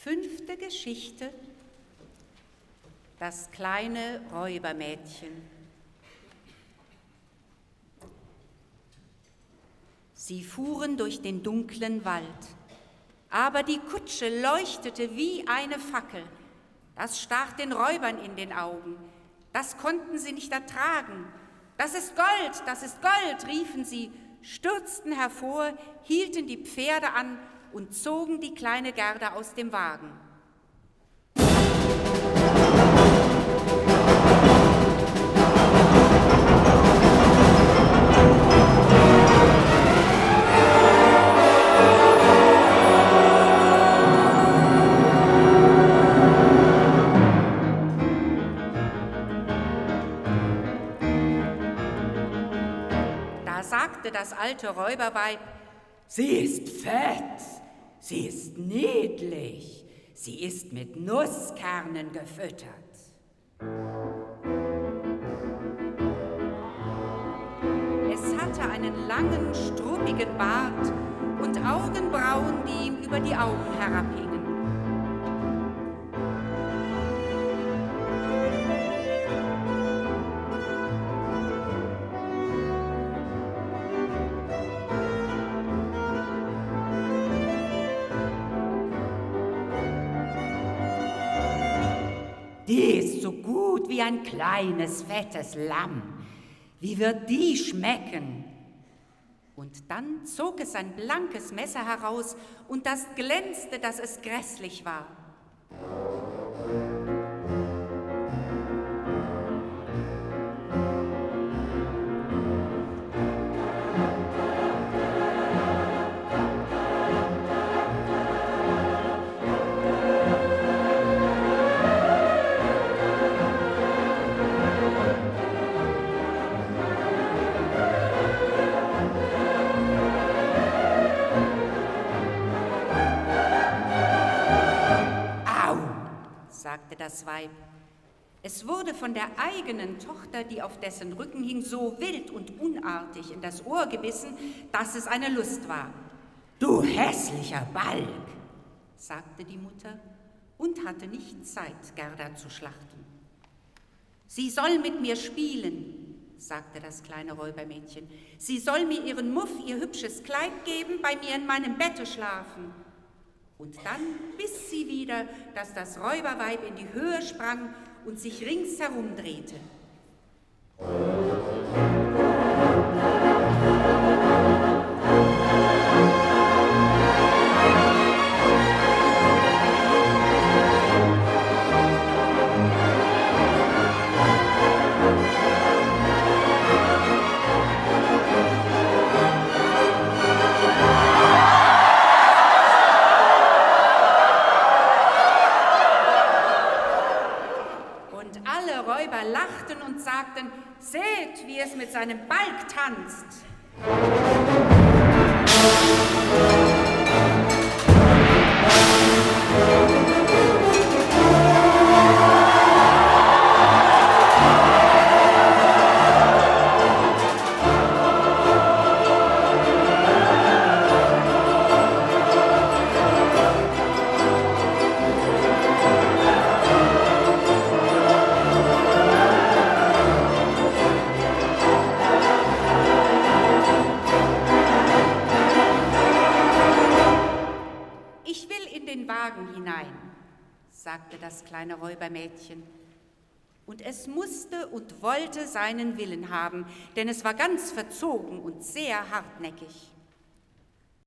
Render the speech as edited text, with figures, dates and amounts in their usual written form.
5. Geschichte: Das kleine Räubermädchen. Sie fuhren durch den dunklen Wald, aber die Kutsche leuchtete wie eine Fackel. Das stach den Räubern in den Augen. Das konnten sie nicht ertragen. »Das ist Gold, riefen sie, stürzten hervor, hielten die Pferde an und zogen die kleine Gerda aus dem Wagen. Da sagte das alte Räuberweib: »Sie ist fett, sie ist niedlich, sie ist mit Nusskernen gefüttert.« Es hatte einen langen, struppigen Bart und Augenbrauen, die ihm über die Augen herabhingen. Die ist so gut wie ein kleines, fettes Lamm. Wie wird die schmecken? Und dann zog es ein blankes Messer heraus, und das glänzte, dass es grässlich war. Sagte das Weib. Es wurde von der eigenen Tochter, die auf dessen Rücken hing, so wild und unartig in das Ohr gebissen, dass es eine Lust war. »Du hässlicher Balg«, sagte die Mutter und hatte nicht Zeit, Gerda zu schlachten. »Sie soll mit mir spielen«, sagte das kleine Räubermädchen. »Sie soll mir ihren Muff, ihr hübsches Kleid geben, bei mir in meinem Bette schlafen.« Und dann biss sie wieder, dass das Räuberweib in die Höhe sprang und sich ringsherum drehte. Alle Räuber lachten und sagten: »Seht, wie es mit seinem Balg tanzt!« Wagen hinein«, sagte das kleine Räubermädchen. Und es musste und wollte seinen Willen haben, denn es war ganz verzogen und sehr hartnäckig.